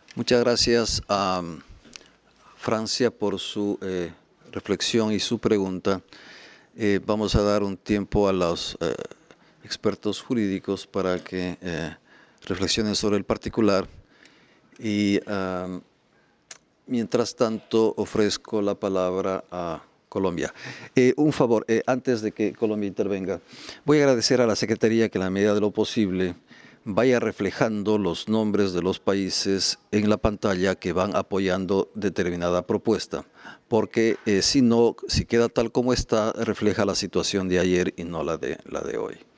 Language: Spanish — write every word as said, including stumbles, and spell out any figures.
Muchas gracias a Francia por su eh, reflexión y su pregunta. Eh, vamos a dar un tiempo a los eh, expertos jurídicos para que eh, reflexionen sobre el particular y um, mientras tanto ofrezco la palabra a Colombia. Eh, un favor, eh, antes de que Colombia intervenga, voy a agradecer a la Secretaría que en la medida de lo posible vaya reflejando los nombres de los países en la pantalla que van apoyando determinada propuesta, porque eh, si no, si queda tal como está, refleja la situación de ayer y no la de, la de hoy.